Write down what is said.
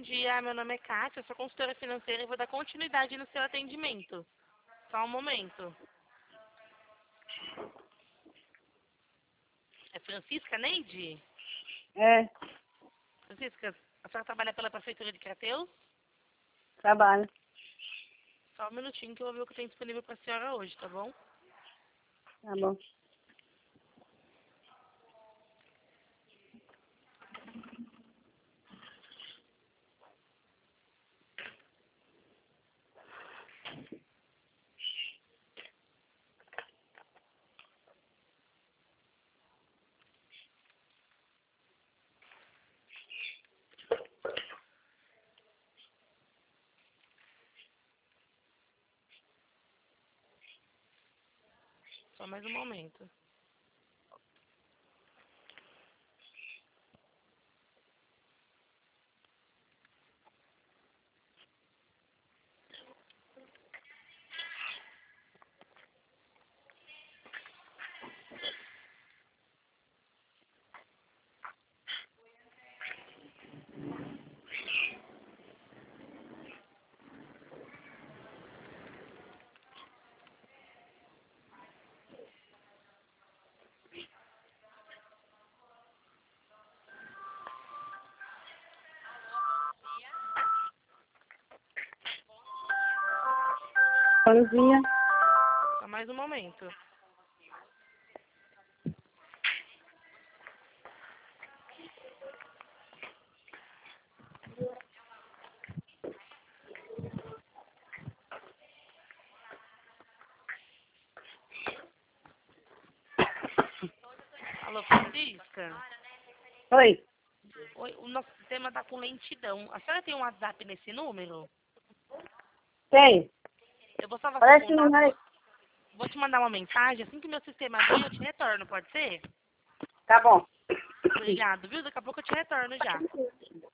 dia. Meu nome é Kátia, eu sou consultora financeira e vou dar continuidade no seu atendimento. Só um momento. É Francisca Neide? É, Francisca, a senhora trabalha pela Prefeitura de Crateus? trabalho. Só um minutinho que eu vou ver o que tem disponível para a senhora hoje, tá bom? Tá bom. Só mais um momento. Pãozinha. Só mais um momento. Alô, Francisca? Oi, Oi, o nosso sistema está com lentidão. A senhora tem um WhatsApp nesse número? tem. Eu vou salvar seu Parece que não contato. vai. Vou te mandar uma mensagem. Assim que meu sistema abrir, eu te retorno, pode ser? Tá bom. Obrigado, viu? Daqui a pouco eu te retorno já.